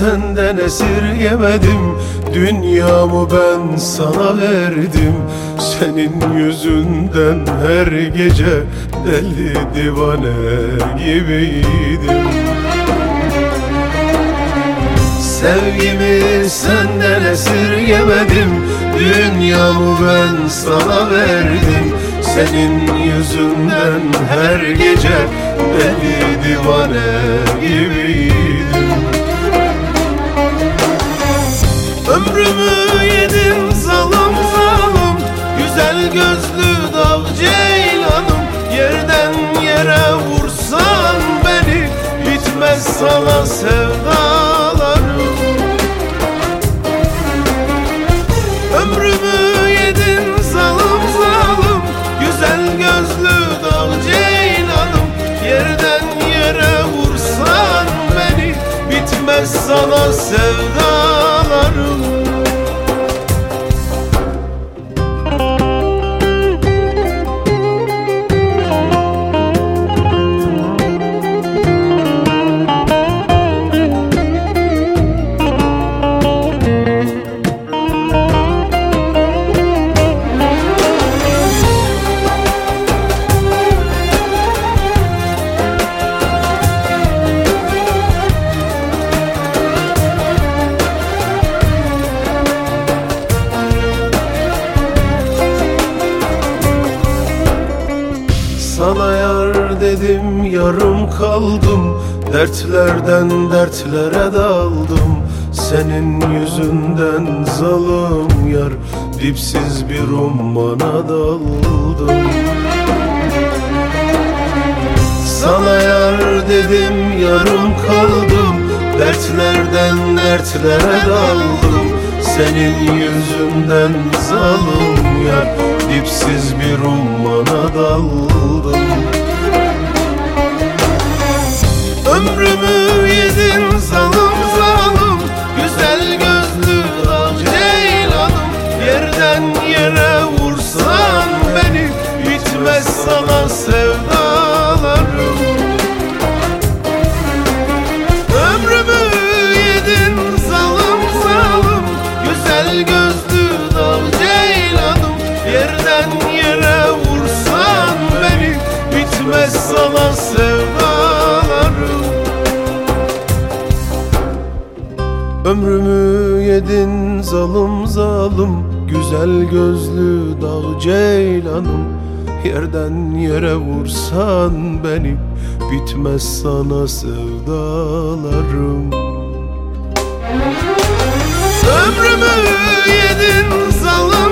senden esirgemedim. Dünyamı ben sana verdim. Senin yüzünden her gece deli divane gibiydim. Sevgimi senden esirgemedim. Dünyamı ben sana verdim. Senin yüzünden her gece deli divane gibiydim. Ömrümü yedin zalim zalim, güzel gözlü dağ ceylanım. Yerden yere vursan beni, bitmez sana sevdalarım. Ömrümü yedin zalim zalim, güzel gözlü dağ ceylanım. Yerden yere vursan beni, bitmez sana sevdalarım. Sana yar dedim, yarım kaldım. Dertlerden dertlere daldım. Senin yüzünden zalim yar, dipsiz bir ummana daldım. Sana yar dedim, yarım kaldım. Dertlerden dertlere daldım. Senin yüzünden zalim yar, dipsiz bir ummana daldım. Ömrümü yedin zalim zalim, güzel gözlü dağ ceylanım. Yerden yere vursan beni, bitmez sana sevdalarım. Ömrümü yedin zalim zalim, güzel gözlü dağ ceylanım. Yerden yere vursan beni, bitmez sana sevdalarım. Ömrümü yedin zalim zalim, güzel gözlü dağ ceylanım. Yerden yere vursan beni, bitmez sana sevdalarım. Ömrümü yedin zalim